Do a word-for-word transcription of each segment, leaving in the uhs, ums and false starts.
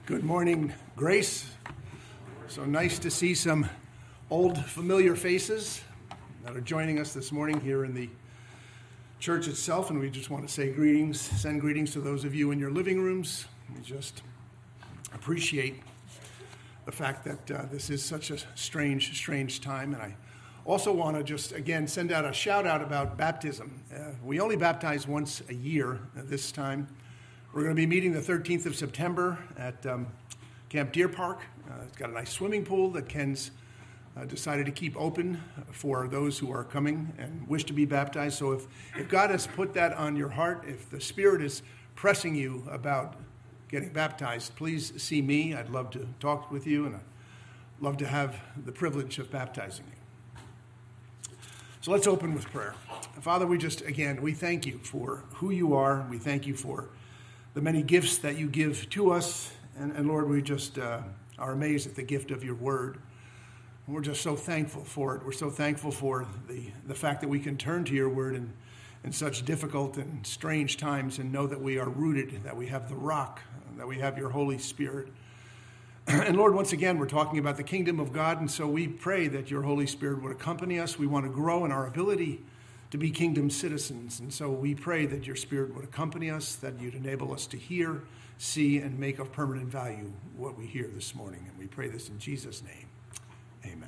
Good morning, Grace. So nice to see some old familiar faces that are joining us this morning here in the church itself, and we just want to say greetings, send greetings to those of you in your living rooms. We just appreciate the fact that uh, this is such a strange, strange time, and I also want to just, again, send out a shout out about baptism. Uh, we only baptize once a year at this time. We're going to be meeting the thirteenth of September at um, Camp Deer Park. Uh, it's got a nice swimming pool that Ken's uh, decided to keep open for those who are coming and wish to be baptized. So if, if God has put that on your heart, if the Spirit is pressing you about getting baptized, please see me. I'd love to talk with you, and I'd love to have the privilege of baptizing you. So let's open with prayer. Father, we just, again, we thank you for who you are. We thank you for the many gifts that you give to us. And, and Lord, we just uh, are amazed at the gift of your word. And we're just so thankful for it. We're so thankful for the, the fact that we can turn to your word in, in such difficult and strange times and know that we are rooted, that we have the rock, that we have your Holy Spirit. And Lord, once again, we're talking about the kingdom of God, and so we pray that your Holy Spirit would accompany us. We want to grow in our ability to be kingdom citizens, and so we pray that your Spirit would accompany us, that you'd enable us to hear, see, and make of permanent value what we hear this morning. And we pray this in Jesus' name. Amen.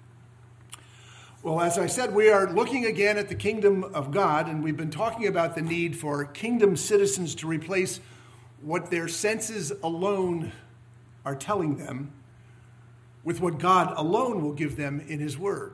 Well, as I said, we are looking again at the kingdom of God, and we've been talking about the need for kingdom citizens to replace what their senses alone are telling them with what God alone will give them in his word.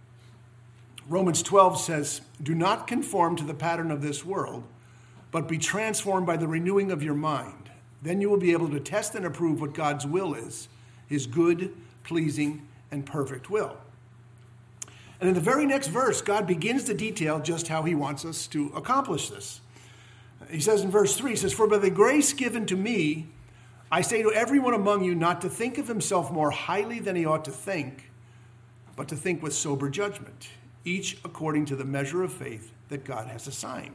Romans twelve says, "Do not conform to the pattern of this world, but be transformed by the renewing of your mind. Then you will be able to test and approve what God's will is, his good, pleasing, and perfect will." And in the very next verse, God begins to detail just how he wants us to accomplish this. He says in verse three, he says, "For by the grace given to me, I say to everyone among you not to think of himself more highly than he ought to think, but to think with sober judgment, each according to the measure of faith that God has assigned."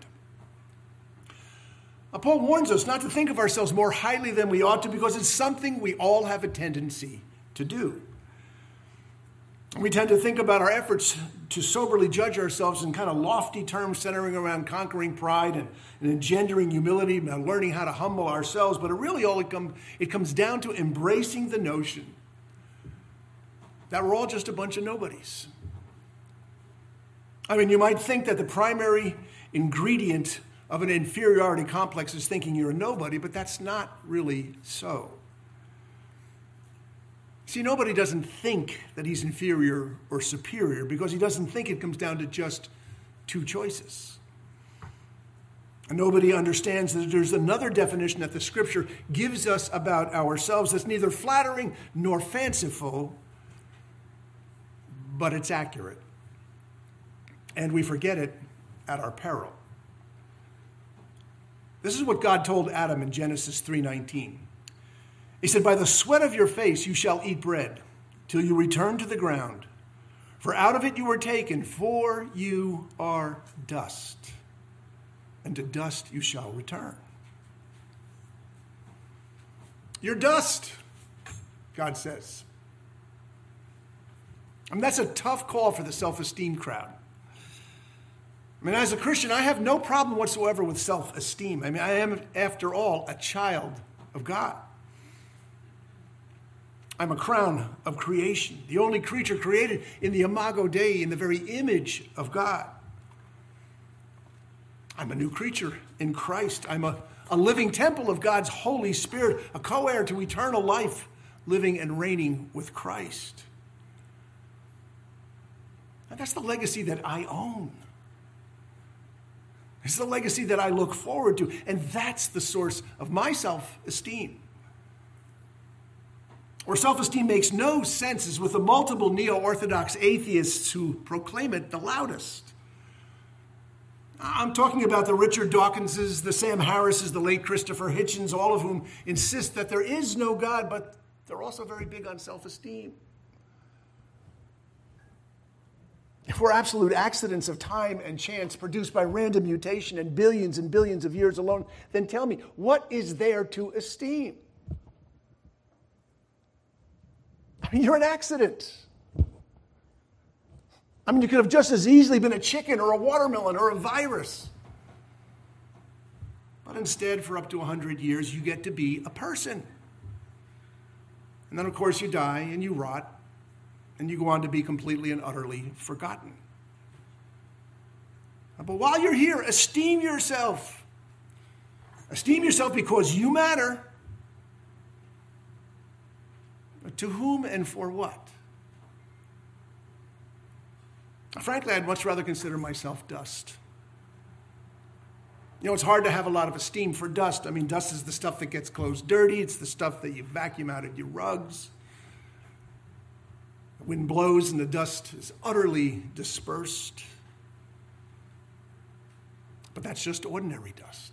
Now, Paul warns us not to think of ourselves more highly than we ought to, because it's something we all have a tendency to do. We tend to think about our efforts to soberly judge ourselves in kind of lofty terms centering around conquering pride and, and engendering humility and learning how to humble ourselves. But it really all it, come, it comes down to embracing the notion that we're all just a bunch of nobodies. I mean, you might think that the primary ingredient of an inferiority complex is thinking you're a nobody, but that's not really so. See, nobody doesn't think that he's inferior or superior because he doesn't think it comes down to just two choices. And nobody understands that there's another definition that the Scripture gives us about ourselves that's neither flattering nor fanciful, but it's accurate. And we forget it at our peril. This is what God told Adam in Genesis three nineteen. He said, "By the sweat of your face you shall eat bread, till you return to the ground. For out of it you were taken, for you are dust, and to dust you shall return." You're dust, God says. I mean, that's a tough call for the self-esteem crowd. I mean, as a Christian, I have no problem whatsoever with self-esteem. I mean, I am, after all, a child of God. I'm a crown of creation, the only creature created in the imago Dei, in the very image of God. I'm a new creature in Christ. I'm a, a living temple of God's Holy Spirit, a co-heir to eternal life, living and reigning with Christ. And that's the legacy that I own. It's the legacy that I look forward to, and that's the source of my self-esteem. Where self-esteem makes no sense is with the multiple neo-Orthodox atheists who proclaim it the loudest. I'm talking about the Richard Dawkinses, the Sam Harrises, the late Christopher Hitchens, all of whom insist that there is no God, but they're also very big on self-esteem. If we're absolute accidents of time and chance produced by random mutation and billions and billions of years alone, then tell me, what is there to esteem? I mean, you're an accident. I mean, you could have just as easily been a chicken or a watermelon or a virus. But instead, for up to one hundred years, you get to be a person. And then, of course, you die and you rot, and you go on to be completely and utterly forgotten. But while you're here, esteem yourself. Esteem yourself because you matter. But to whom and for what? Frankly, I'd much rather consider myself dust. You know, it's hard to have a lot of esteem for dust. I mean, dust is the stuff that gets clothes dirty. It's the stuff that you vacuum out of your rugs. The wind blows and the dust is utterly dispersed. But that's just ordinary dust.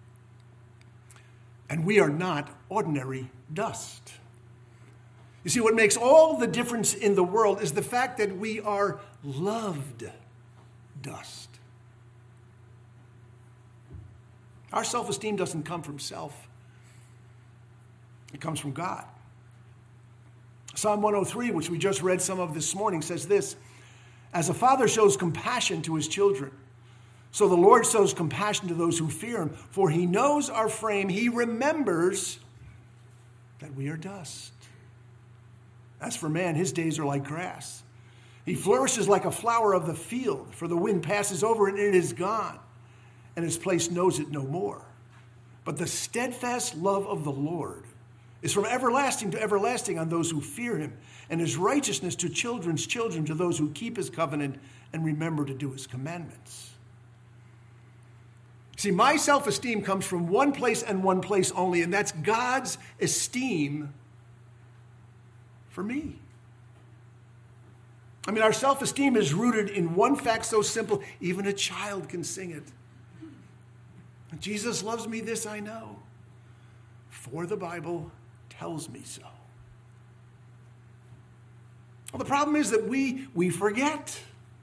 And we are not ordinary dust. You see, what makes all the difference in the world is the fact that we are loved dust. Our self-esteem doesn't come from self. It comes from God. Psalm one oh three, which we just read some of this morning, says this: as a father shows compassion to his children, so the Lord shows compassion to those who fear him. For he knows our frame. He remembers that we are dust. As for man, his days are like grass. He flourishes like a flower of the field, for the wind passes over it and it is gone, and its place knows it no more. But the steadfast love of the Lord is from everlasting to everlasting on those who fear him, and his righteousness to children's children, to those who keep his covenant and remember to do his commandments. See, my self-esteem comes from one place and one place only, and that's God's esteem for me. I mean, our self-esteem is rooted in one fact so simple, even a child can sing it. Jesus loves me, this I know, for the Bible tells me so. Well, the problem is that we, we forget.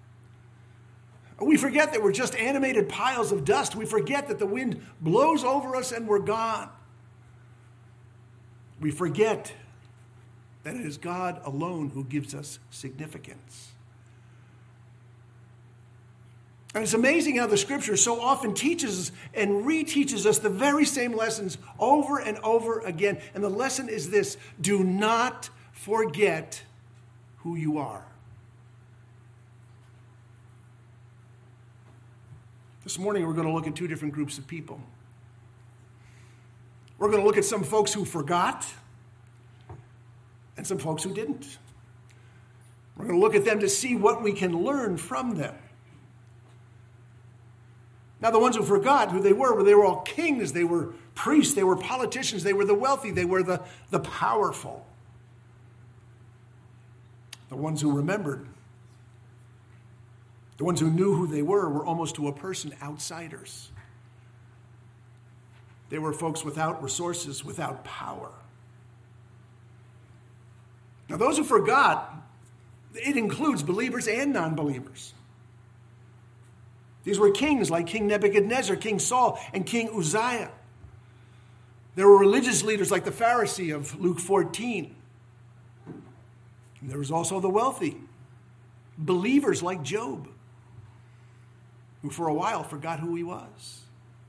We forget that we're just animated piles of dust. We forget that the wind blows over us and we're gone. We forget that it is God alone who gives us significance. And it's amazing how the Scripture so often teaches us and reteaches us the very same lessons over and over again. And the lesson is this: do not forget who you are. This morning we're going to look at two different groups of people. We're going to look at some folks who forgot and some folks who didn't. We're going to look at them to see what we can learn from them. Now, the ones who forgot who they were, they were all kings, they were priests, they were politicians, they were the wealthy, they were the, the powerful. The ones who remembered, the ones who knew who they were, were almost to a person outsiders. They were folks without resources, without power. Now, those who forgot, it includes believers and non-believers. These were kings like King Nebuchadnezzar, King Saul, and King Uzziah. There were religious leaders like the Pharisee of Luke fourteen. And there was also the wealthy, believers like Job, who for a while forgot who he was.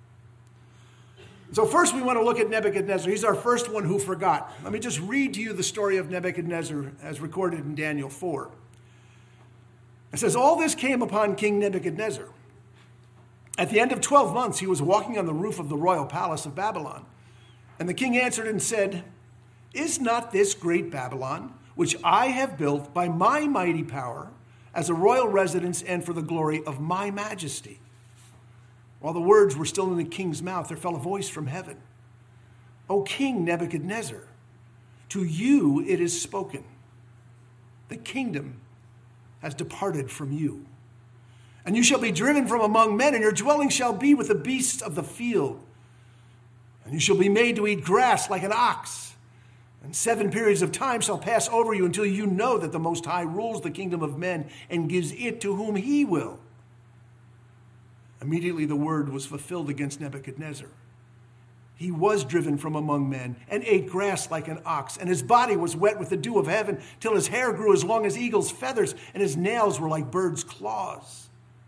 So first we want to look at Nebuchadnezzar. He's our first one who forgot. Let me just read to you the story of Nebuchadnezzar as recorded in Daniel four. It says, all this came upon King Nebuchadnezzar. At the end of twelve months, he was walking on the roof of the royal palace of Babylon. And the king answered and said, is not this great Babylon, which I have built by my mighty power, as a royal residence and for the glory of my majesty? While the words were still in the king's mouth, there fell a voice from heaven. O King Nebuchadnezzar, to you it is spoken. The kingdom has departed from you. And you shall be driven from among men, and your dwelling shall be with the beasts of the field. And you shall be made to eat grass like an ox. And seven periods of time shall pass over you until you know that the Most High rules the kingdom of men and gives it to whom he will. Immediately the word was fulfilled against Nebuchadnezzar. He was driven from among men and ate grass like an ox, and his body was wet with the dew of heaven till his hair grew as long as eagle's feathers, and his nails were like birds' claws.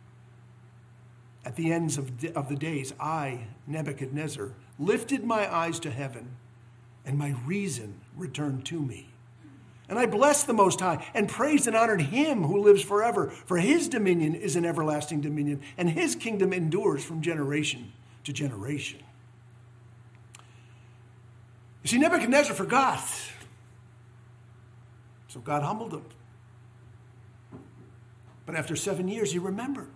At the ends of, de- of the days, I, Nebuchadnezzar, lifted my eyes to heaven, and my reason returned to me. And I blessed the Most High and praised and honored him who lives forever, for his dominion is an everlasting dominion, and his kingdom endures from generation to generation. You see, Nebuchadnezzar forgot, so God humbled him. But after seven years, he remembered.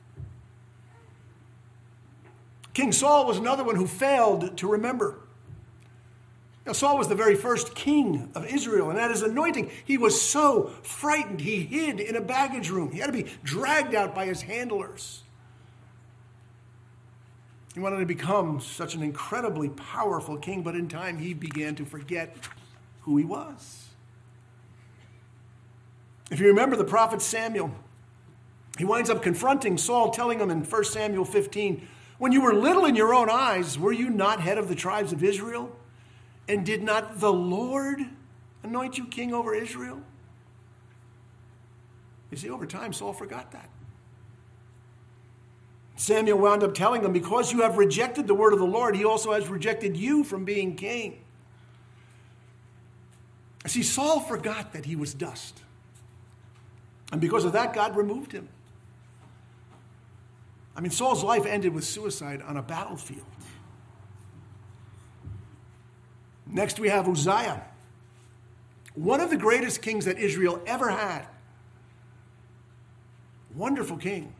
King Saul was another one who failed to remember. Now, Saul was the very first king of Israel, and at his anointing, he was so frightened, he hid in a baggage room. He had to be dragged out by his handlers. He wanted to become such an incredibly powerful king, but in time, he began to forget who he was. If you remember the prophet Samuel, he winds up confronting Saul, telling him in First Samuel fifteen, when you were little in your own eyes, were you not head of the tribes of Israel? And did not the Lord anoint you king over Israel? You see, over time, Saul forgot that. Samuel wound up telling him, because you have rejected the word of the Lord, he also has rejected you from being king. See, Saul forgot that he was dust. And because of that, God removed him. I mean, Saul's life ended with suicide on a battlefield. Next, we have Uzziah, one of the greatest kings that Israel ever had. Wonderful king.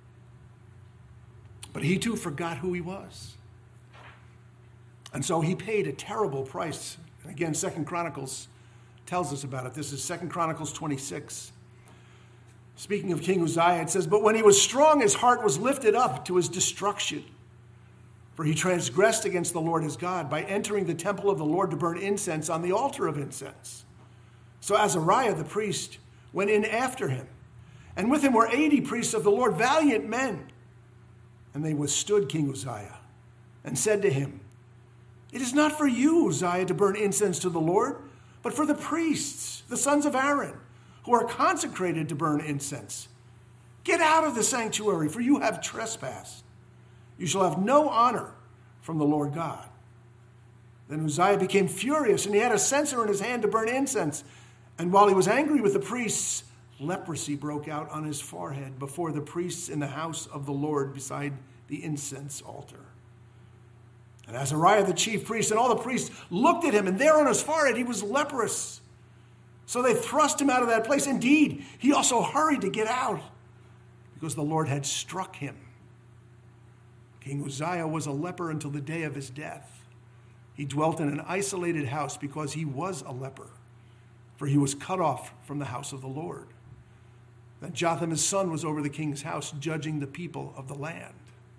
But he too forgot who he was. And so he paid a terrible price. And again, Second Chronicles tells us about it. This is Second Chronicles twenty-six. Speaking of King Uzziah, it says, but when he was strong, his heart was lifted up to his destruction. For he transgressed against the Lord his God by entering the temple of the Lord to burn incense on the altar of incense. So Azariah the priest went in after him, and with him were eighty priests of the Lord, valiant men. And they withstood King Uzziah and said to him, it is not for you, Uzziah, to burn incense to the Lord, but for the priests, the sons of Aaron, who are consecrated to burn incense. Get out of the sanctuary, for you have trespassed. You shall have no honor from the Lord God. Then Uzziah became furious, and he had a censer in his hand to burn incense. And while he was angry with the priests, leprosy broke out on his forehead before the priests in the house of the Lord beside the incense altar. And Azariah the chief priest and all the priests looked at him, and there on his forehead he was leprous. So they thrust him out of that place. Indeed, he also hurried to get out because the Lord had struck him. King Uzziah was a leper until the day of his death. He dwelt in an isolated house because he was a leper, for he was cut off from the house of the Lord. Then Jotham his son was over the king's house, judging the people of the land.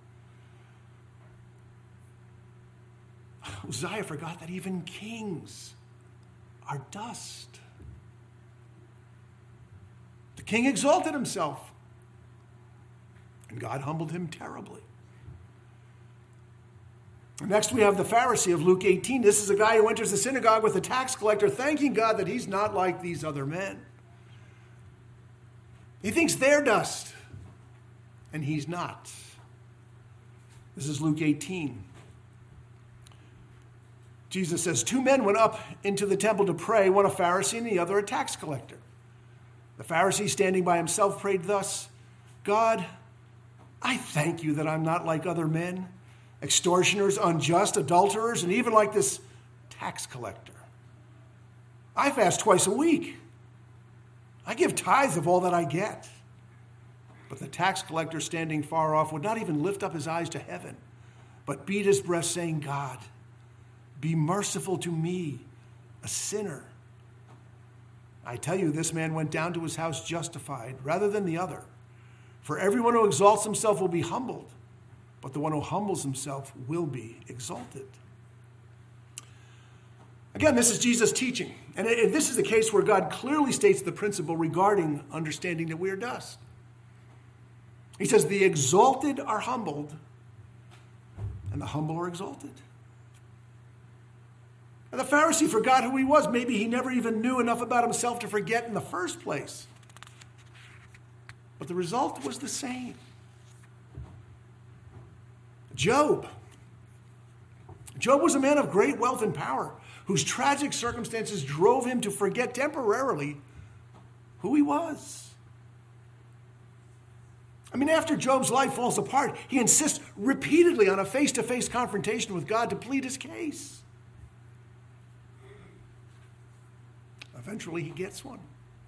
Uzziah forgot that even kings are dust. The king exalted himself, and God humbled him terribly. Next, we have the Pharisee of Luke eighteen. This is a guy who enters the synagogue with a tax collector, thanking God that he's not like these other men. He thinks they're dust, and he's not. This is Luke eighteen. Jesus says, two men went up into the temple to pray, one a Pharisee and the other a tax collector. The Pharisee, standing by himself, prayed thus, God, I thank you that I'm not like other men, extortioners, unjust, adulterers, and even like this tax collector. I fast twice a week. I give tithes of all that I get. But the tax collector, standing far off, would not even lift up his eyes to heaven, but beat his breast, saying, God, be merciful to me, a sinner. I tell you, this man went down to his house justified rather than the other. For everyone who exalts himself will be humbled, but the one who humbles himself will be exalted. Again, this is Jesus' teaching. And this is a case where God clearly states the principle regarding understanding that we are dust. He says, the exalted are humbled, and the humble are exalted. And the Pharisee forgot who he was. Maybe he never even knew enough about himself to forget in the first place. But the result was the same. Job. Job was a man of great wealth and power, whose tragic circumstances drove him to forget temporarily who he was. I mean, after Job's life falls apart, he insists repeatedly on a face-to-face confrontation with God to plead his case. Eventually, he gets one.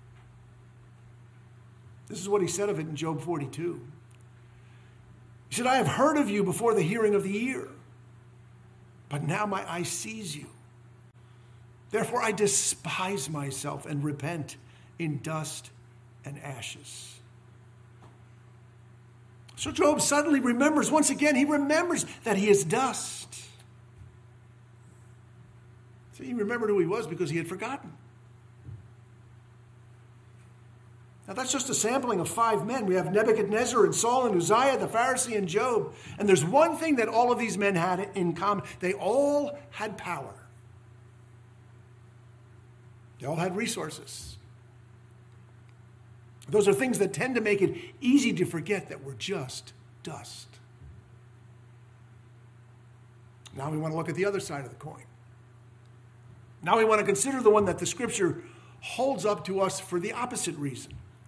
This is what he said of it in Job forty-two. He said, I have heard of you before the hearing of the ear, but now my eye sees you. Therefore, I despise myself and repent in dust and ashes. So Job suddenly remembers, once again, he remembers that he is dust. See, he remembered who he was because he had forgotten. Now, that's just a sampling of five men. We have Nebuchadnezzar and Saul and Uzziah, the Pharisee and Job. And there's one thing that all of these men had in common. They all had power. They all had resources. Those are things that tend to make it easy to forget that we're just dust. Now we want to look at the other side of the coin. Now we want to consider the one that the Scripture holds up to us for the opposite reason.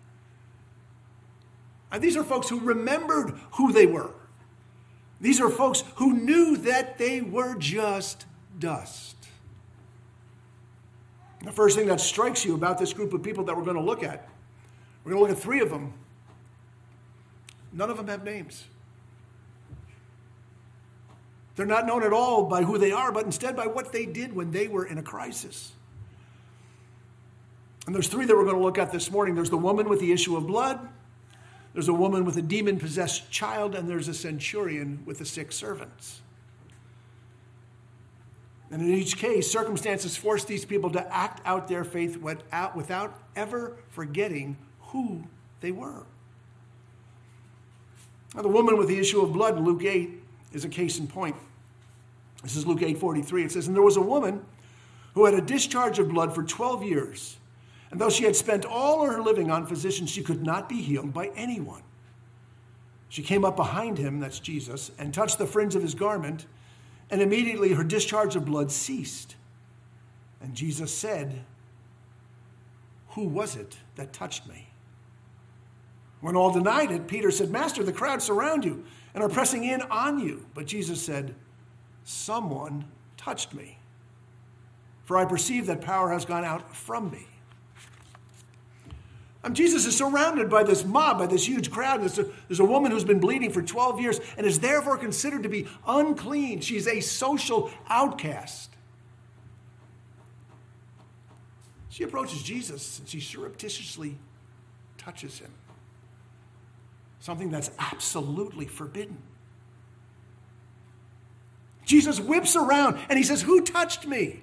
And these are folks who remembered who they were. These are folks who knew that they were just dust. The first thing that strikes you about this group of people that we're going to look at, we're going to look at three of them. None of them have names. They're not known at all by who they are, but instead by what they did when they were in a crisis. And there's three that we're going to look at this morning. There's the woman with the issue of blood. There's a woman with a demon-possessed child, and there's a centurion with the sick servants. And in each case, circumstances force these people to act out their faith without, without ever forgetting who they were. Now, the woman with the issue of blood in Luke eight is a case in point. This is Luke eight forty-three. It says, and there was a woman who had a discharge of blood for twelve years. And though she had spent all her living on physicians, she could not be healed by anyone. She came up behind him, that's Jesus, and touched the fringe of his garment, and immediately her discharge of blood ceased. And Jesus said, who was it that touched me? When all denied it, Peter said, Master, the crowd surround you and are pressing in on you. But Jesus said, someone touched me, for I perceive that power has gone out from me. Um, Jesus is surrounded by this mob, by this huge crowd. There's a, there's a woman who's been bleeding for twelve years and is therefore considered to be unclean. She's a social outcast. She approaches Jesus and she surreptitiously touches him. Something that's absolutely forbidden. Jesus whips around and he says, who touched me?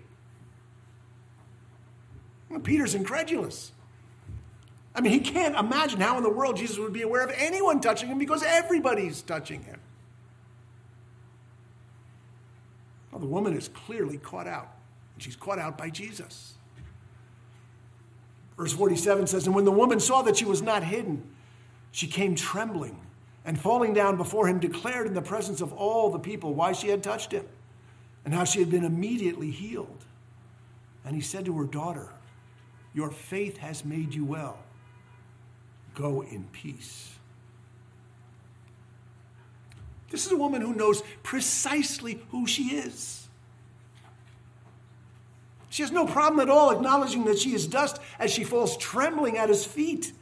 Well, Peter's incredulous. I mean, he can't imagine how in the world Jesus would be aware of anyone touching him because everybody's touching him. Well, the woman is clearly caught out. And she's caught out by Jesus. Verse forty-seven says, and when the woman saw that she was not hidden, she came trembling and falling down before him, declared in the presence of all the people why she had touched him and how she had been immediately healed. And he said to her, daughter, your faith has made you well. Go in peace. This is a woman who knows precisely who she is. She has no problem at all acknowledging that she is dust as she falls trembling at his feet.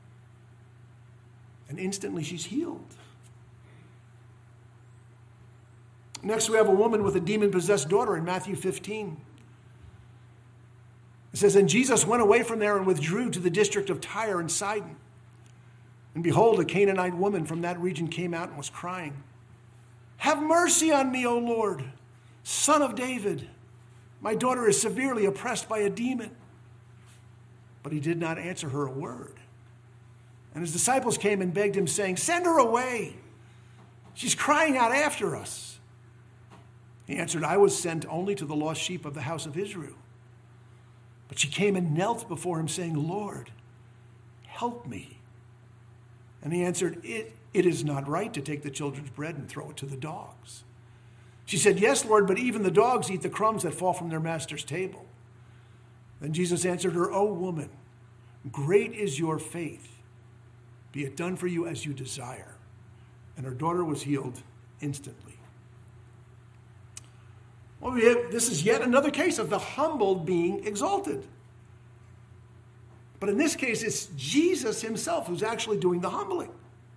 And instantly she's healed. Next, we have a woman with a demon-possessed daughter in Matthew fifteen. It says, and Jesus went away from there and withdrew to the district of Tyre and Sidon. And behold, a Canaanite woman from that region came out and was crying, have mercy on me, O Lord, Son of David. My daughter is severely oppressed by a demon. But he did not answer her a word. And his disciples came and begged him, saying, send her away. She's crying out after us. He answered, I was sent only to the lost sheep of the house of Israel. But she came and knelt before him, saying, Lord, help me. And he answered, it, it is not right to take the children's bread and throw it to the dogs. She said, yes, Lord, but even the dogs eat the crumbs that fall from their master's table. Then Jesus answered her, O woman, great is your faith. Be it done for you as you desire. And her daughter was healed instantly. Well, we have, this is yet another case of the humbled being exalted. But in this case, it's Jesus himself who's actually doing the humbling.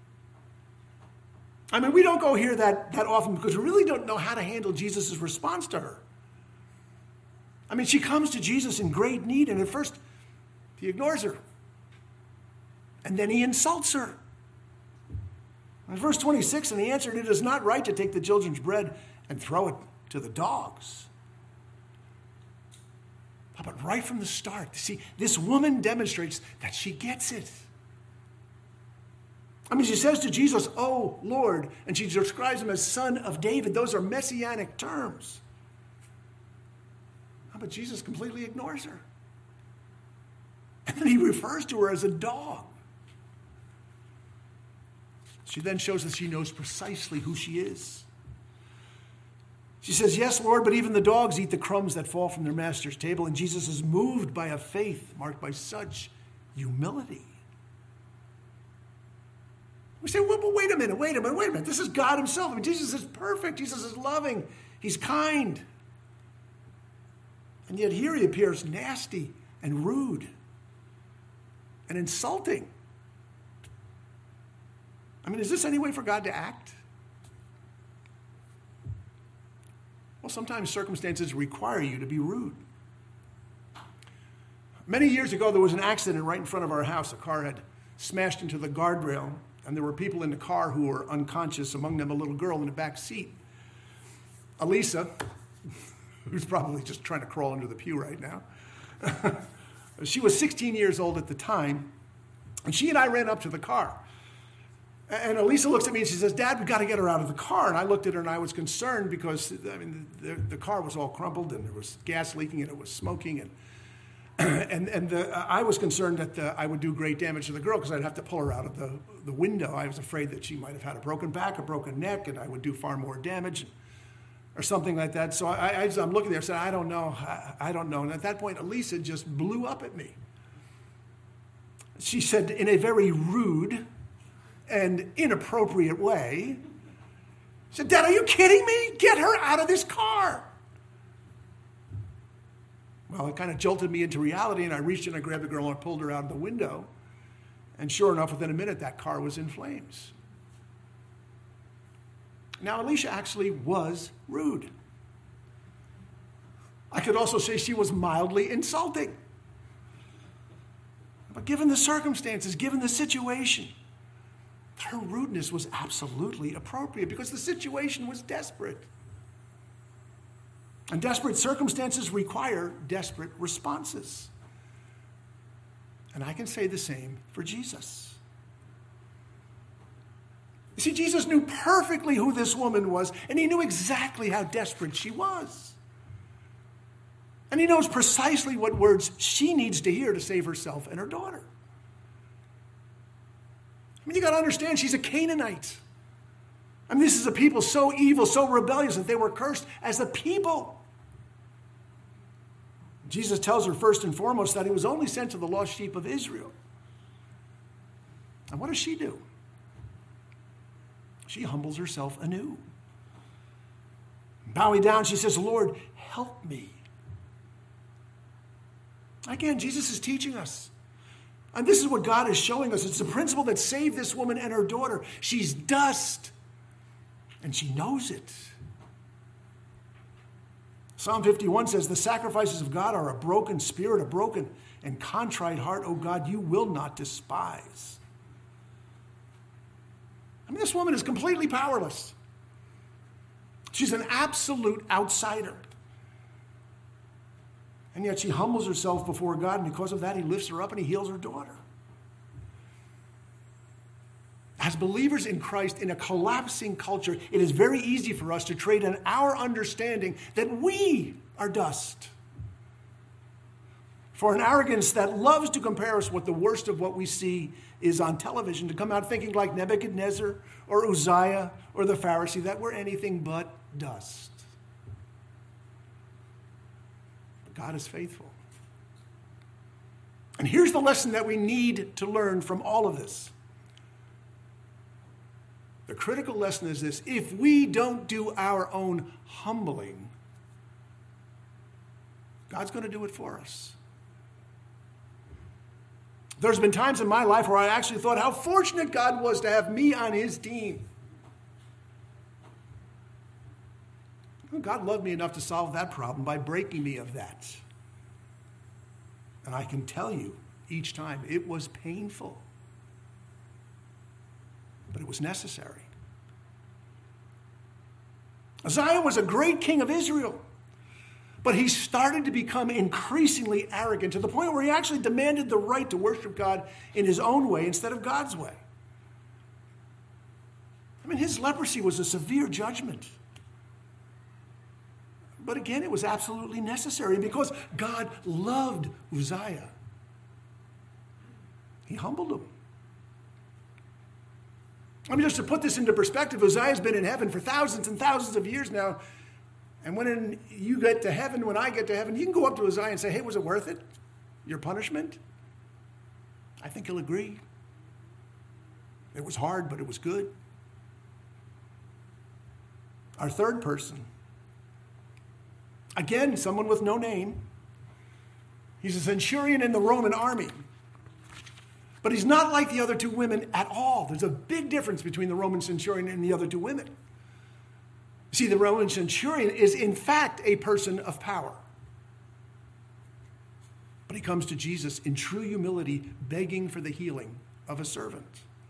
I mean, we don't go here that, that often because we really don't know how to handle Jesus' response to her. I mean, she comes to Jesus in great need, and at first, he ignores her. And then he insults her. In verse twenty-six, and he answered, it is not right to take the children's bread and throw it to the dogs. But right from the start, see, this woman demonstrates that she gets it. I mean, she says to Jesus, oh, Lord, and she describes him as son of David. Those are messianic terms. But Jesus completely ignores her. And then he refers to her as a dog. She then shows that she knows precisely who she is. She says, yes, Lord, but even the dogs eat the crumbs that fall from their master's table. And Jesus is moved by a faith marked by such humility. We say, well, but wait a minute, wait a minute, wait a minute. This is God himself. I mean, Jesus is perfect. Jesus is loving. He's kind. And yet here he appears nasty and rude and insulting. I mean, is this any way for God to act? Well, sometimes circumstances require you to be rude. Many years ago, there was an accident right in front of our house. A car had smashed into the guardrail, and there were people in the car who were unconscious, among them a little girl in the back seat. Elisa, who's probably just trying to crawl under the pew right now. She was sixteen years old at the time, and she and I ran up to the car. And Elisa looks at me and she says, Dad, we've got to get her out of the car. And I looked at her and I was concerned because, I mean, the, the car was all crumpled and there was gas leaking and it was smoking. And and, and the, uh, I was concerned that the, I would do great damage to the girl because I'd have to pull her out of the, the window. I was afraid that she might have had a broken back, a broken neck, and I would do far more damage or something like that. So I, I, I'm looking there and said, I don't know, I, I don't know. And at that point, Elisa just blew up at me. She said in a very rude and inappropriate way, she said, Dad, are you kidding me? Get her out of this car. Well, it kind of jolted me into reality, and I reached in, I grabbed the girl, and I pulled her out of the window. And sure enough, within a minute, that car was in flames. Now, Alicia actually was rude. I could also say she was mildly insulting. But given the circumstances, given the situation, her rudeness was absolutely appropriate because the situation was desperate. And desperate circumstances require desperate responses. And I can say the same for Jesus. You see, Jesus knew perfectly who this woman was, and he knew exactly how desperate she was. And he knows precisely what words she needs to hear to save herself and her daughter. I mean, you got to understand, she's a Canaanite. I mean, this is a people so evil, so rebellious that they were cursed as a people. Jesus tells her first and foremost that he was only sent to the lost sheep of Israel. And what does she do? She humbles herself anew. Bowing down, she says, Lord, help me. Again, Jesus is teaching us. And this is what God is showing us. It's the principle that saved this woman and her daughter. She's dust, and she knows it. Psalm fifty-one says, the sacrifices of God are a broken spirit, a broken and contrite heart. Oh God, you will not despise. I mean, this woman is completely powerless. She's an absolute outsider. And yet she humbles herself before God, and because of that, he lifts her up and he heals her daughter. As believers in Christ in a collapsing culture, it is very easy for us to trade in our understanding that we are dust for an arrogance that loves to compare us with the worst of what we see is on television, to come out thinking like Nebuchadnezzar or Uzziah or the Pharisee that we're anything but dust. But God is faithful. And here's the lesson that we need to learn from all of this. The critical lesson is this: if we don't do our own humbling, God's going to do it for us. There's been times in my life where I actually thought how fortunate God was to have me on his team. God loved me enough to solve that problem by breaking me of that. And I can tell you, each time, it was painful. But it was necessary. Uzziah was a great king of Israel, but he started to become increasingly arrogant to the point where he actually demanded the right to worship God in his own way instead of God's way. I mean, his leprosy was a severe judgment. But again, it was absolutely necessary because God loved Uzziah. He humbled him. I mean, just to put this into perspective, Uzziah's been in heaven for thousands and thousands of years now. And when in, you get to heaven, when I get to heaven, you can go up to Uzziah and say, hey, was it worth it? Your punishment? I think he'll agree. It was hard, but it was good. Our third person, again, someone with no name. He's a centurion in the Roman army. But he's not like the other two women at all. There's a big difference between the Roman centurion and the other two women. See, the Roman centurion is in fact a person of power. But he comes to Jesus in true humility, begging for the healing of a servant.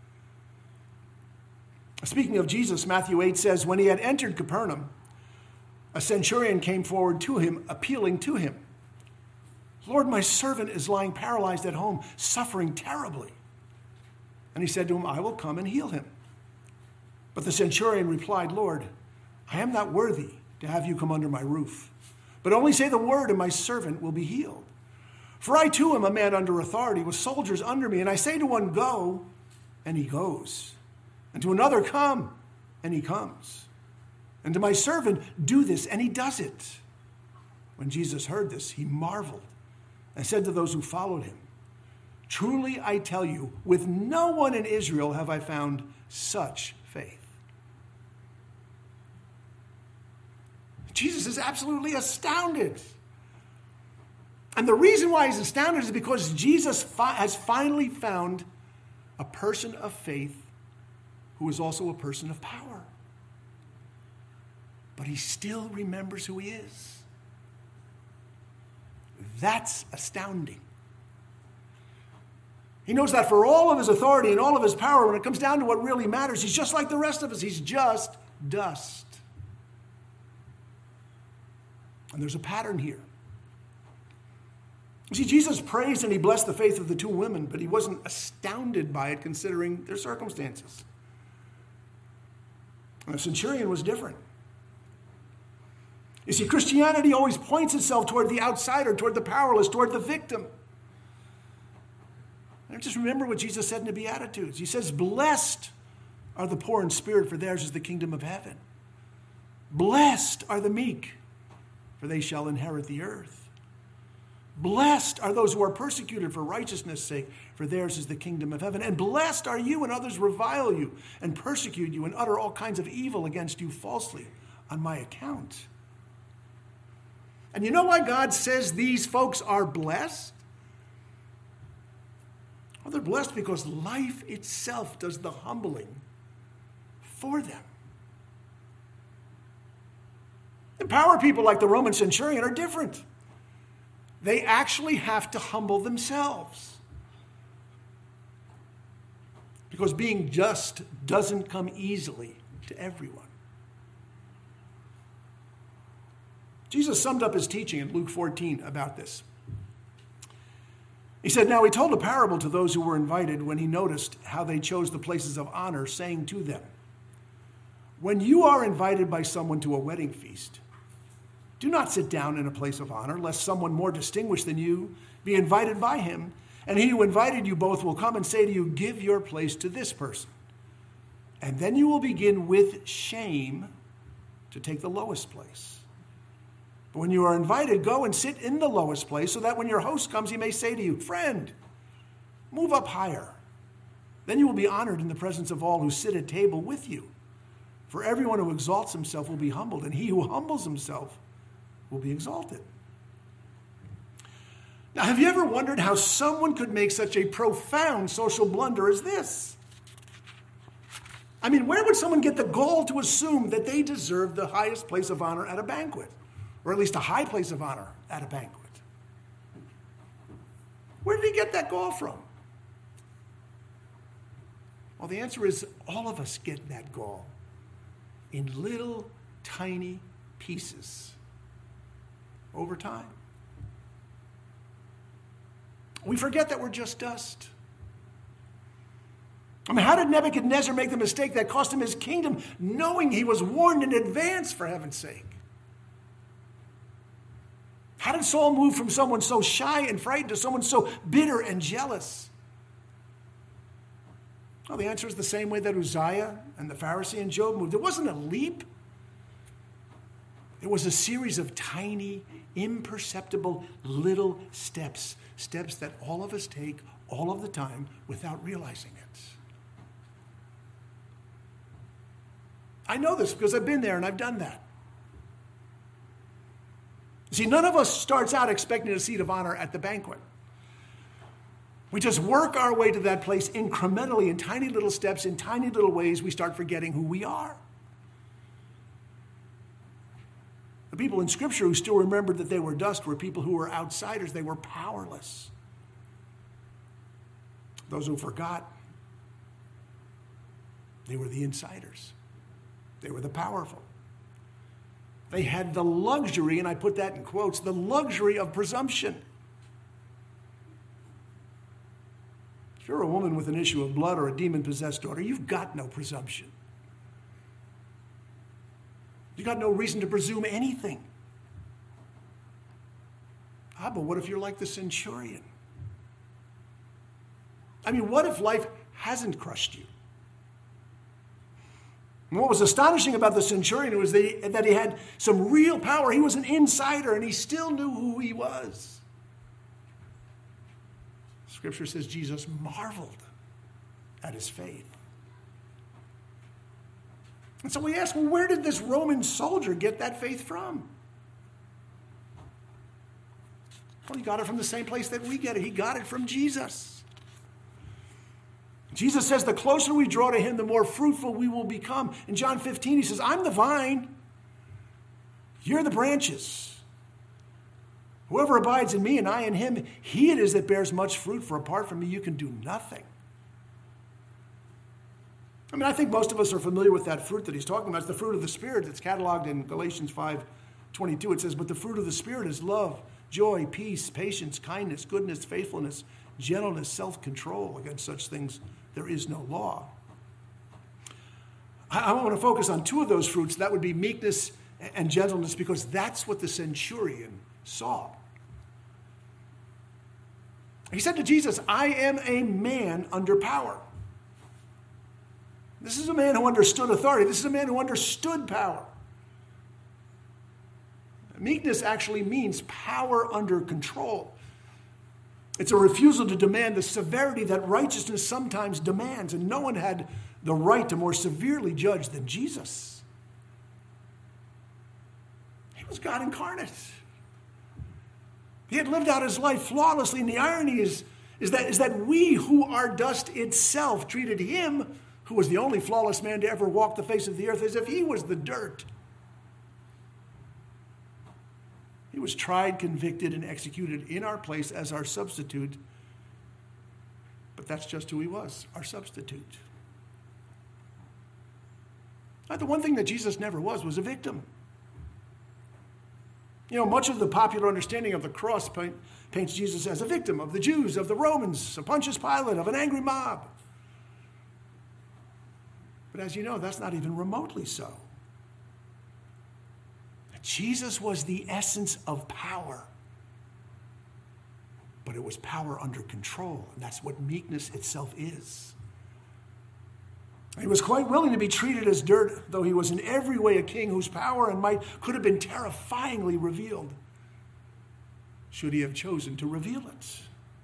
Speaking of Jesus, Matthew eight says, when he had entered Capernaum, a centurion came forward to him, appealing to him. Lord, my servant is lying paralyzed at home, suffering terribly. And he said to him, I will come and heal him. But the centurion replied, Lord, I am not worthy to have you come under my roof, but only say the word and my servant will be healed. For I too am a man under authority with soldiers under me, and I say to one, go, and he goes. And to another, come, and he comes. And to my servant, do this, and he does it. When Jesus heard this, he marveled and said to those who followed him, truly I tell you, with no one in Israel have I found such faith. Jesus is absolutely astounded. And the reason why he's astounded is because Jesus fi- has finally found a person of faith who is also a person of power. But he still remembers who he is. That's astounding. He knows that for all of his authority and all of his power, when it comes down to what really matters, he's just like the rest of us. He's just dust. And there's a pattern here. You see, Jesus praised and he blessed the faith of the two women, but he wasn't astounded by it considering their circumstances. And the centurion was different. You see, Christianity always points itself toward the outsider, toward the powerless, toward the victim. And just remember what Jesus said in the Beatitudes. He says, blessed are the poor in spirit, for theirs is the kingdom of heaven. Blessed are the meek, for they shall inherit the earth. Blessed are those who are persecuted for righteousness' sake, for theirs is the kingdom of heaven. And blessed are you when others revile you and persecute you and utter all kinds of evil against you falsely on my account. And you know why God says these folks are blessed? Well, they're blessed because life itself does the humbling for them. Empowered people like the Roman centurion are different. They actually have to humble themselves. Because being just doesn't come easily to everyone. Jesus summed up his teaching in Luke fourteen about this. He said, now he told a parable to those who were invited when he noticed how they chose the places of honor, saying to them, when you are invited by someone to a wedding feast, do not sit down in a place of honor, lest someone more distinguished than you be invited by him. And he who invited you both will come and say to you, give your place to this person. And then you will begin with shame to take the lowest place. But when you are invited, go and sit in the lowest place, so that when your host comes, he may say to you, friend, move up higher. Then you will be honored in the presence of all who sit at table with you. For everyone who exalts himself will be humbled, and he who humbles himself will be exalted. Now, have you ever wondered how someone could make such a profound social blunder as this? I mean, where would someone get the gall to assume that they deserve the highest place of honor at a banquet? Or at least a high place of honor at a banquet? Where did he get that gall from? Well, the answer is all of us get that gall in little tiny pieces over time. We forget that we're just dust. I mean, how did Nebuchadnezzar make the mistake that cost him his kingdom, knowing he was warned in advance, for heaven's sake? How did Saul move from someone so shy and frightened to someone so bitter and jealous? Well, the answer is the same way that Uzziah and the Pharisee and Job moved. It wasn't a leap. It was a series of tiny, imperceptible little steps, steps that all of us take all of the time without realizing it. I know this because I've been there and I've done that. See, none of us starts out expecting a seat of honor at the banquet. We just work our way to that place incrementally in tiny little steps, in tiny little ways. We start forgetting who we are. The people in Scripture who still remembered that they were dust were people who were outsiders. They were powerless. Those who forgot, they were the insiders. They were the powerful. They had the luxury, and I put that in quotes, the luxury of presumption. If you're a woman with an issue of blood or a demon-possessed daughter, you've got no presumption. You've got no reason to presume anything. Ah, but what if you're like the centurion? I mean, what if life hasn't crushed you? And what was astonishing about the centurion was that he, that he had some real power. He was an insider, and he still knew who he was. Scripture says Jesus marveled at his faith. And so we ask, well, where did this Roman soldier get that faith from? Well, he got it from the same place that we get it. He got it from Jesus. Jesus says the closer we draw to him, the more fruitful we will become. In John fifteen, he says, I'm the vine. You're the branches. Whoever abides in me and I in him, he it is that bears much fruit, for apart from me you can do nothing. I mean, I think most of us are familiar with that fruit that he's talking about. It's the fruit of the Spirit that's cataloged in Galatians five twenty-two. It says, but the fruit of the Spirit is love, joy, peace, patience, kindness, goodness, faithfulness, gentleness, self-control. Against such things there is no law. I, I want to focus on two of those fruits. That would be meekness and gentleness, because that's what the centurion saw. He said to Jesus, I am a man under power. This is a man who understood authority. This is a man who understood power. Meekness actually means power under control. It's a refusal to demand the severity that righteousness sometimes demands, and no one had the right to more severely judge than Jesus. He was God incarnate. He had lived out his life flawlessly, and the irony is, is, that, is that we who are dust itself treated him, who was the only flawless man to ever walk the face of the earth, as if he was the dirt. He was tried, convicted, and executed in our place as our substitute. But that's just who he was, our substitute. Now, the one thing that Jesus never was was a victim. You know, much of the popular understanding of the cross paint, paints Jesus as a victim of the Jews, of the Romans, of Pontius Pilate, of an angry mob. But as you know, that's not even remotely so. Jesus was the essence of power. But it was power under control, and that's what meekness itself is. He was quite willing to be treated as dirt, though he was in every way a king whose power and might could have been terrifyingly revealed, should he have chosen to reveal it.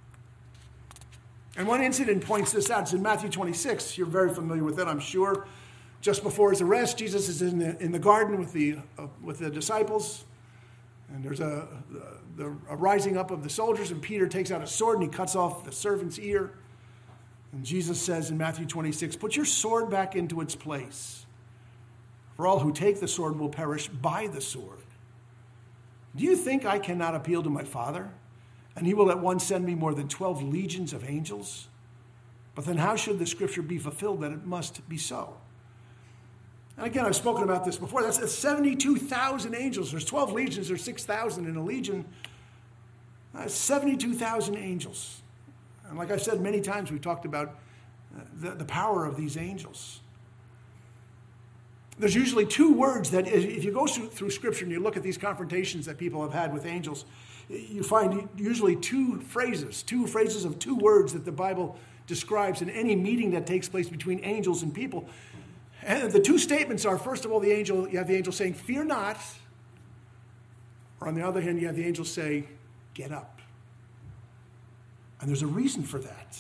And one incident points this out. It's in Matthew twenty-six. You're very familiar with it, I'm sure. Just before his arrest, Jesus is in the, in the garden with the, uh, with the disciples. And there's a, the, a rising up of the soldiers, and Peter takes out a sword and he cuts off the servant's ear. And Jesus says in Matthew twenty-six, "Put your sword back into its place. For all who take the sword will perish by the sword. Do you think I cannot appeal to my Father, and he will at once send me more than twelve legions of angels? But then how should the scripture be fulfilled that it must be so?" And again, I've spoken about this before. That's seventy-two thousand angels. There's twelve legions. There's six thousand in a legion. That's seventy-two thousand angels. And like I've said many times, we've talked about the, the power of these angels. There's usually two words that, if you go through, through Scripture and you look at these confrontations that people have had with angels, you find usually two phrases, two phrases of two words that the Bible describes in any meeting that takes place between angels and people. And the two statements are, first of all, the angel, you have the angel saying, "Fear not." Or on the other hand, you have the angel say, "Get up." And there's a reason for that.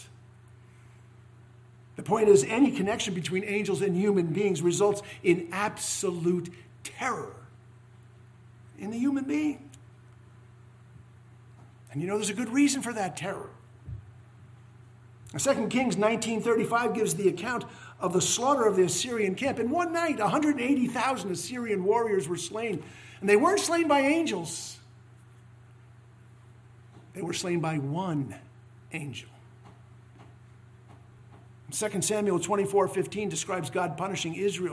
The point is, any connection between angels and human beings results in absolute terror in the human being. And you know, there's a good reason for that terror. Second Kings nineteen thirty-five gives the account of the slaughter of the Assyrian camp. In one night, one hundred eighty thousand Assyrian warriors were slain. And they weren't slain by angels. They were slain by one angel. Second Samuel twenty-four fifteen describes God punishing Israel.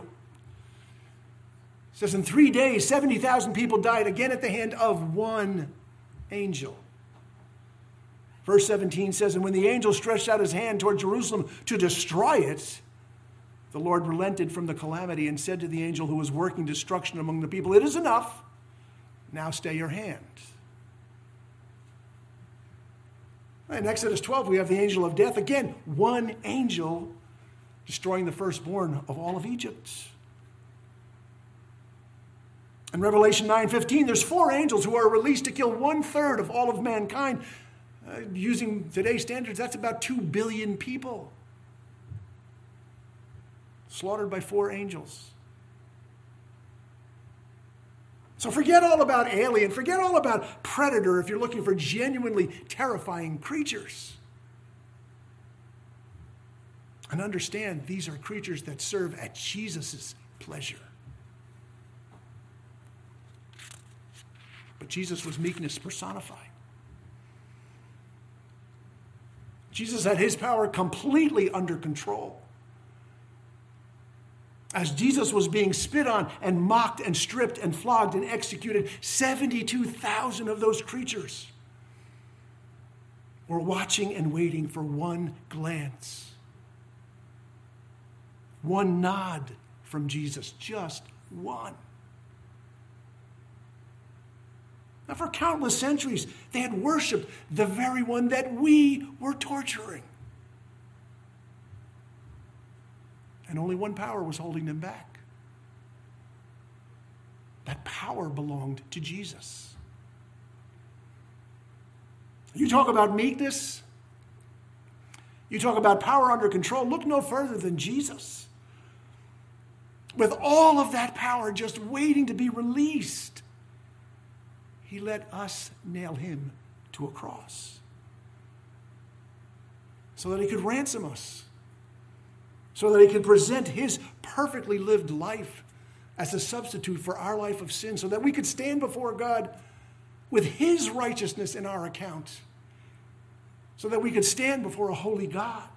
It says, "In three days, seventy thousand people died, again at the hand of one angel." Verse seventeen says, "And when the angel stretched out his hand toward Jerusalem to destroy it, the Lord relented from the calamity and said to the angel who was working destruction among the people, 'It is enough. Now stay your hand.'" In Exodus twelve, we have the angel of death. Again, one angel destroying the firstborn of all of Egypt. In Revelation nine fifteen, there's four angels who are released to kill one-third of all of mankind. Uh, using today's standards, that's about two billion people. Slaughtered by four angels. So forget all about alien, forget all about predator if you're looking for genuinely terrifying creatures. And understand, these are creatures that serve at Jesus' pleasure. But Jesus was meekness personified. Jesus had his power completely under control. As Jesus was being spit on and mocked and stripped and flogged and executed, seventy-two thousand of those creatures were watching and waiting for one glance, one nod from Jesus, just one. Now, for countless centuries, they had worshiped the very one that we were torturing. And only one power was holding them back. That power belonged to Jesus. You talk about meekness, you talk about power under control, look no further than Jesus. With all of that power just waiting to be released, he let us nail him to a cross so that he could ransom us, so that he could present his perfectly lived life as a substitute for our life of sin, so that we could stand before God with his righteousness in our account, so that we could stand before a holy God.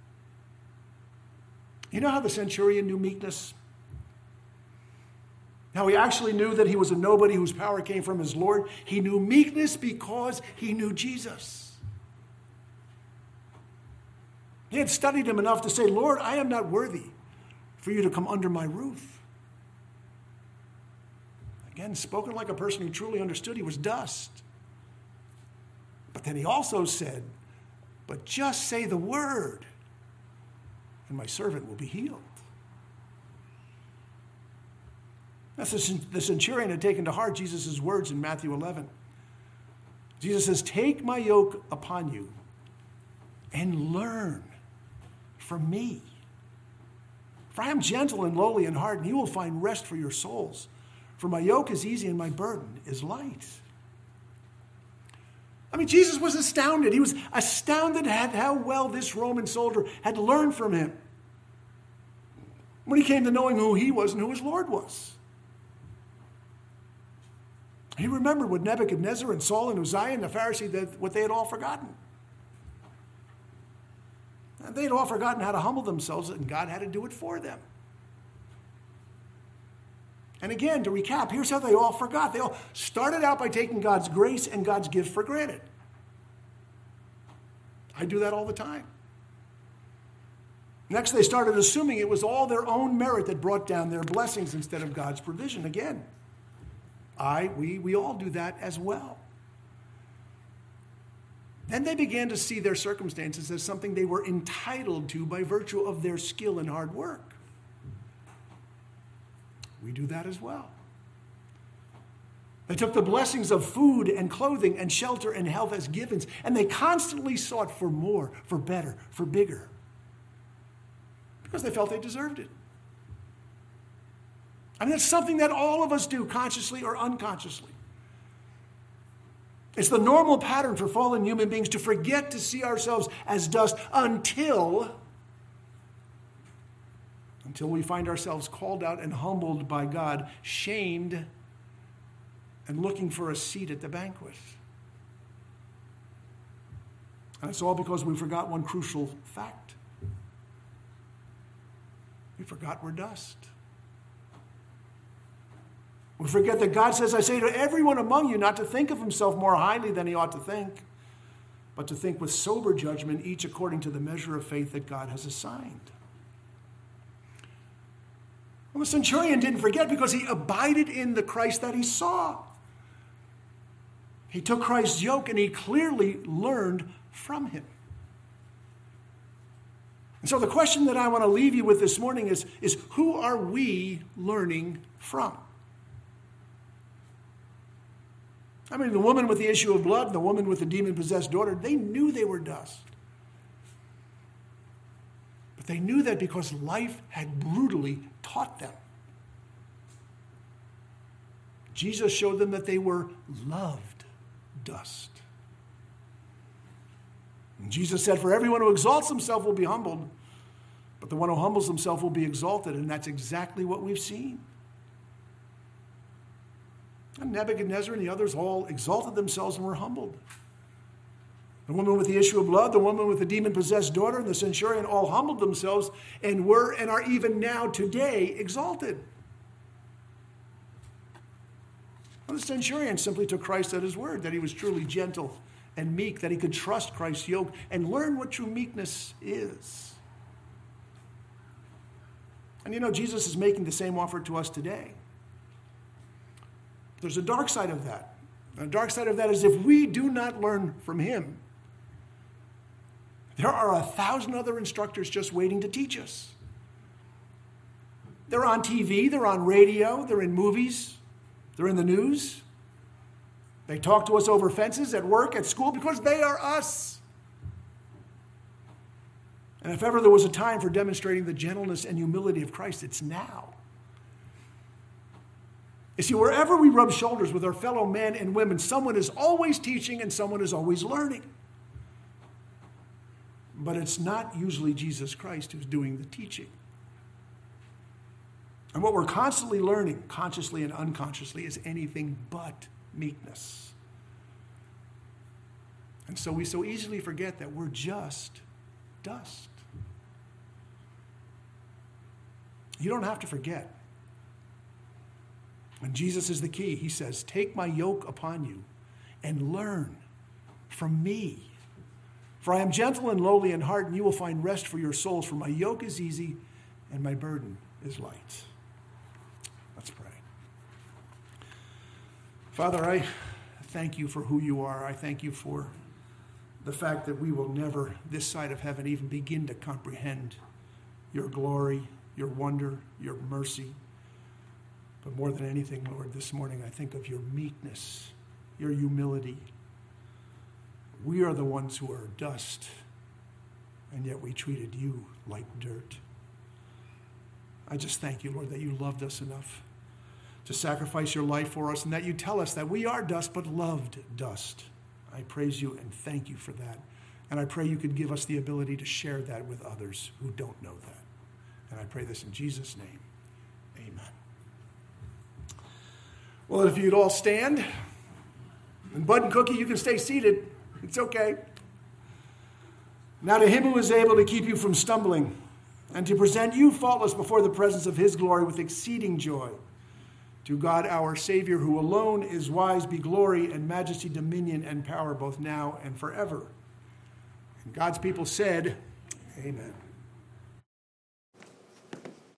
You know how the centurion knew meekness? Now, he actually knew that he was a nobody whose power came from his Lord. He knew meekness because he knew Jesus. He had studied him enough to say, Lord, I am not worthy for you to come under my roof. Again, spoken like a person who truly understood he was dust. But then he also said, but just say the word, and my servant will be healed. That's the centurion had taken to heart Jesus' words in Matthew eleven. Jesus says, take my yoke upon you and learn from me. For I am gentle and lowly in heart, and you will find rest for your souls. For my yoke is easy and my burden is light. I mean, Jesus was astounded. He was astounded at how well this Roman soldier had learned from him when he came to knowing who he was and who his Lord was. He remembered what Nebuchadnezzar and Saul and Uzziah and the Pharisee, that what they had all forgotten. And they had all forgotten how to humble themselves, and God had to do it for them. And again, to recap, here's how they all forgot. They all started out by taking God's grace and God's gift for granted. I do that all the time. Next, they started assuming it was all their own merit that brought down their blessings instead of God's provision. Again, I, we, we all do that as well. Then they began to see their circumstances as something they were entitled to by virtue of their skill and hard work. We do that as well. They took the blessings of food and clothing and shelter and health as givens, and they constantly sought for more, for better, for bigger, because they felt they deserved it. I mean, it's something that all of us do, consciously or unconsciously. It's the normal pattern for fallen human beings to forget to see ourselves as dust until, until we find ourselves called out and humbled by God, shamed, and looking for a seat at the banquet. And it's all because we forgot one crucial fact. We forgot we're dust. We forget that God says, I say to everyone among you not to think of himself more highly than he ought to think, but to think with sober judgment, each according to the measure of faith that God has assigned. Well, the centurion didn't forget because he abided in the Christ that he saw. He took Christ's yoke and he clearly learned from him. And so the question that I want to leave you with this morning is, is who are we learning from? I mean, the woman with the issue of blood, the woman with the demon-possessed daughter, they knew they were dust. But they knew that because life had brutally taught them. Jesus showed them that they were loved dust. And Jesus said, for everyone who exalts himself will be humbled, but the one who humbles himself will be exalted. And that's exactly what we've seen. And Nebuchadnezzar and the others all exalted themselves and were humbled. The woman with the issue of blood, the woman with the demon-possessed daughter, and the centurion all humbled themselves and were and are even now today exalted. Well, the centurion simply took Christ at his word, that he was truly gentle and meek, that he could trust Christ's yoke and learn what true meekness is. And you know, Jesus is making the same offer to us today. There's a dark side of that. The dark side of that is if we do not learn from him, there are a thousand other instructors just waiting to teach us. They're on T V, they're on radio, they're in movies, they're in the news. They talk to us over fences at work, at school, because they are us. And if ever there was a time for demonstrating the gentleness and humility of Christ, it's now. You see, wherever we rub shoulders with our fellow men and women, someone is always teaching and someone is always learning. But it's not usually Jesus Christ who's doing the teaching. And what we're constantly learning, consciously and unconsciously, is anything but meekness. And so we so easily forget that we're just dust. You don't have to forget. And Jesus is the key. He says, take my yoke upon you and learn from me. For I am gentle and lowly in heart, and you will find rest for your souls. For my yoke is easy and my burden is light. Let's pray. Father, I thank you for who you are. I thank you for the fact that we will never, this side of heaven, even begin to comprehend your glory, your wonder, your mercy. But more than anything, Lord, this morning I think of your meekness, your humility. We are the ones who are dust, and yet we treated you like dirt. I just thank you, Lord, that you loved us enough to sacrifice your life for us, and that you tell us that we are dust, but loved dust. I praise you and thank you for that. And I pray you could give us the ability to share that with others who don't know that. And I pray this in Jesus' name. Amen. Well, if you'd all stand, and Bud and Cookie, you can stay seated. It's okay. Now to him who is able to keep you from stumbling and to present you faultless before the presence of his glory with exceeding joy, to God our Savior, who alone is wise, be glory and majesty, dominion and power, both now and forever. And God's people said, amen.